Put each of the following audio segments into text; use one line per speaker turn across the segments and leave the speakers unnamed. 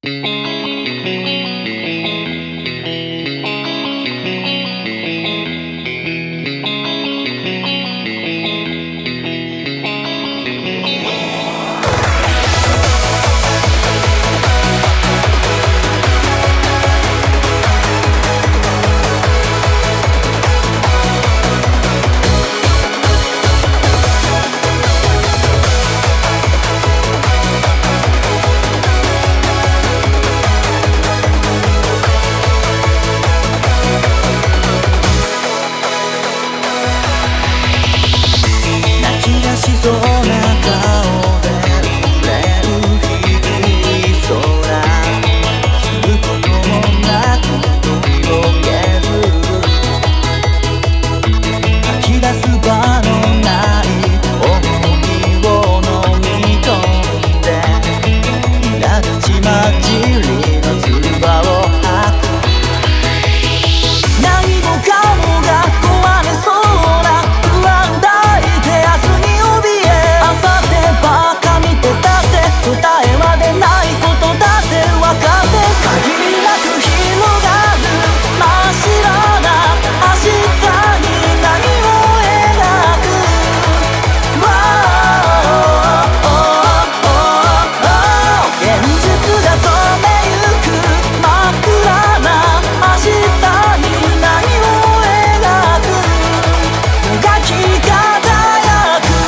そうな顔で触れる低い空、することもなく取り上げず、吐き出す場のない想いを飲み込んで、苛立ち混じりの唾を吐く。何もかもが壊れそうな不安抱いて明日に答えは出ないことだって分かって限りなく広がる真っ白な明日に何を描く。現実が染めゆく真っ暗な明日に何を描く。もがき輝く。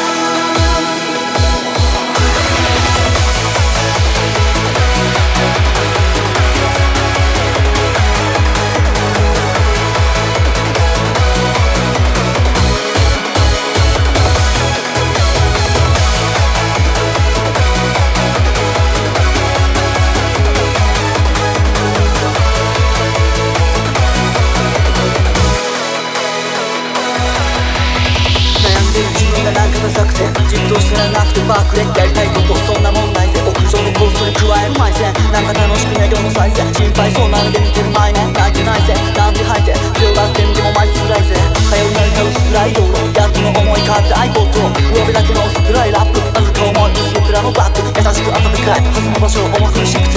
なんかダサくてじっとしてられなくてバックレやりたいことそんなもんないぜ。屋上のコーストに加える埋線なんか楽しくね量の再生心配そうなので見てる前ね泣いてないぜなんて吐いて強がってみてもマジ辛いぜ。頼りなりた薄暗い道路やっとの思い変わって iPod 上辺だけの薄暗いラップわずか重い薄暗のバッグ優しく温かいはずの場所を重苦しく